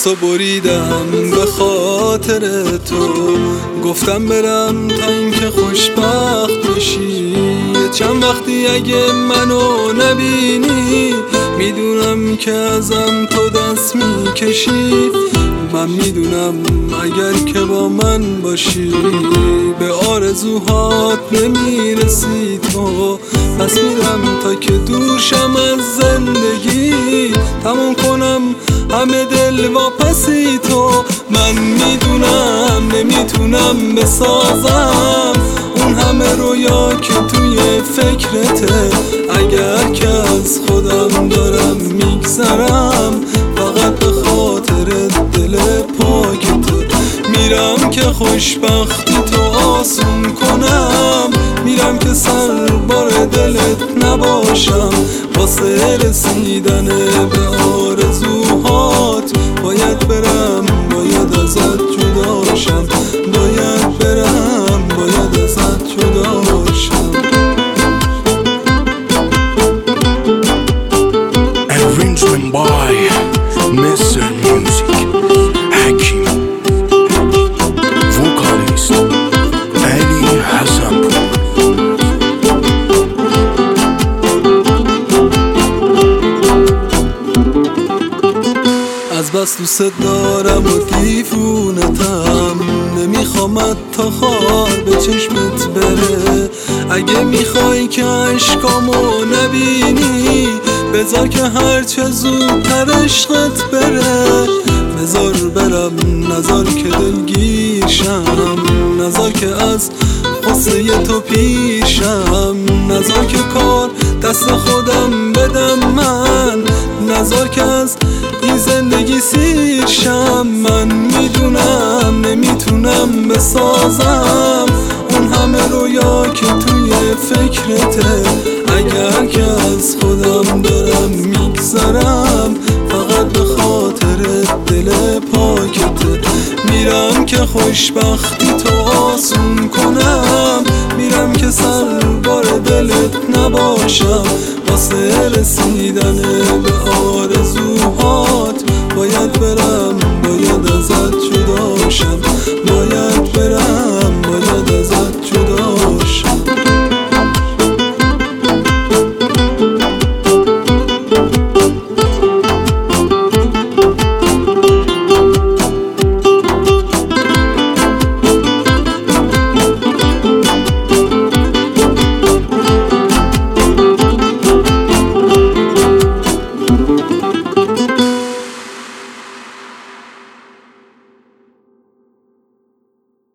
دستو بریدم به خاطر تو، گفتم برم تا اینکه خوشبخت بشی. چند وقتی اگه منو نبینی میدونم که ازم تو دست میکشی. من میدونم اگر که با من باشی به آرزوهات نمیرسی تو. پس میرم تا که دور شم از زندگی، تموم کنم همه دل واپسی تو. من میدونم نمیتونم بسازم اون همه رویا که توی فکرته. اگر که از خودم دارم میگذرم فقط به خاطر دل پاکته. میرم که خوشبختی تو آسون کنم، میرم که سر بار دلت نباشم. واسه رسیدن به آرزوهات باید برم، باید ازت جدا شم. باید برم، باید ازت جدا شم. Arrangement by Mr. Music Hakim, vocalist Ali Hassanpour. از بس دوست دارم و دیوونتم، نمیخوامت تا خار به چشمت بره. اگه میخوای که عشقامو نبینی بذار که هرچه زودتر عشقت بره. بذار برم، نذار که دلگیر شم، نذار که از غصه تو پیشم، نذار که کار دست خودم بدم من، نذار که از این زندگی سیر شم. من میدونم نمیتونم بسازم اون همه رویا که توی فکرته. اگر که از خودم دارم میگذرم فقط به خاطر دل پاکته. میرم که خوشبختی تو آسون کنم، میرم که سر بار دلت نباشم. واسه رسیدن به آرزوهات باید برم، باید ازت جدا شم.